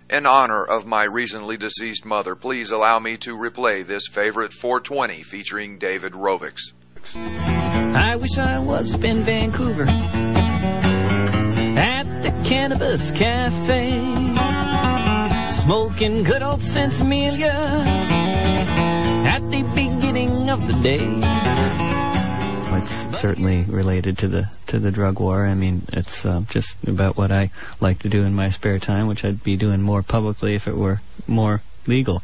In honor of my recently deceased mother, please allow me to replay this favorite 420 featuring David Rovics. I wish I was up in Vancouver at the Cannabis Cafe, smoking good old Sensimilia at the beginning of the day. It's certainly related to the drug war. I mean, it's just about what I like to do in my spare time, which I'd be doing more publicly if it were more legal.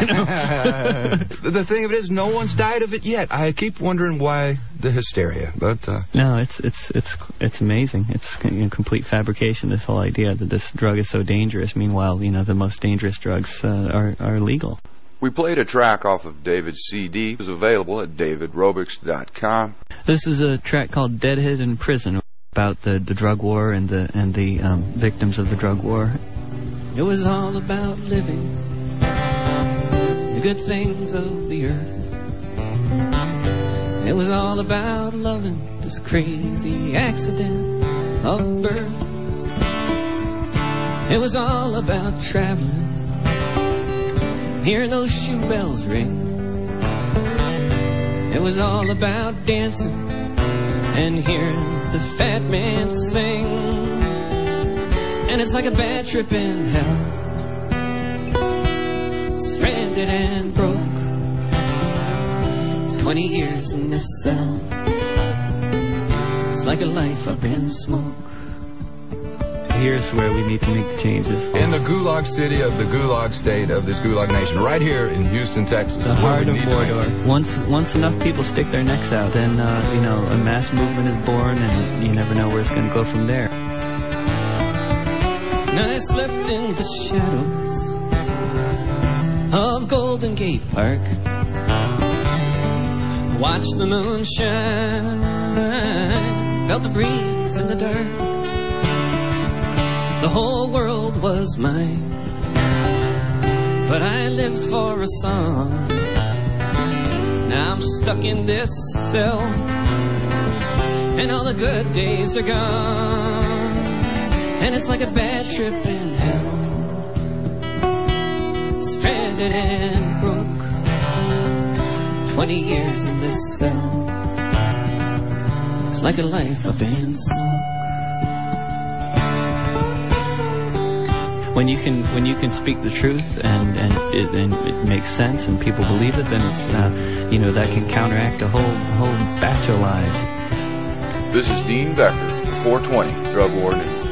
The thing of it is, no one's died of it yet. I keep wondering why the hysteria, but no, it's amazing. It's complete fabrication. This whole idea that this drug is so dangerous. Meanwhile, the most dangerous drugs are legal. We played a track off of David's CD. It was available at davidrovics.com. This is a track called Deadhead in Prison, about the drug war and the victims of the drug war. It was all about living the good things of the earth. It was all about loving this crazy accident of birth. It was all about traveling, hearing those shoe bells ring. It was all about dancing and hearing the fat man sing. And it's like a bad trip in hell, stranded and broke. It's 20 years in this cell. It's like a life up in smoke. Here's where we need to make the changes. In the Gulag city of the Gulag state of this Gulag nation, right here in Houston, Texas. The heart of Mordor. Once enough people stick their necks out, then, a mass movement is born, and you never know where it's going to go from there. And I slept in the shadows of Golden Gate Park, watched the moon shine, felt the breeze in the dark. The whole world was mine, but I lived for a song. Now I'm stuck in this cell, and all the good days are gone. And it's like a bad trip in hell, stranded and broke. 20 years in this cell. It's like a life up in smoke. When you can speak the truth and it makes sense and people believe it, then it's that can counteract a whole batch of lies. This is Dean Becker, 420 Drug War News.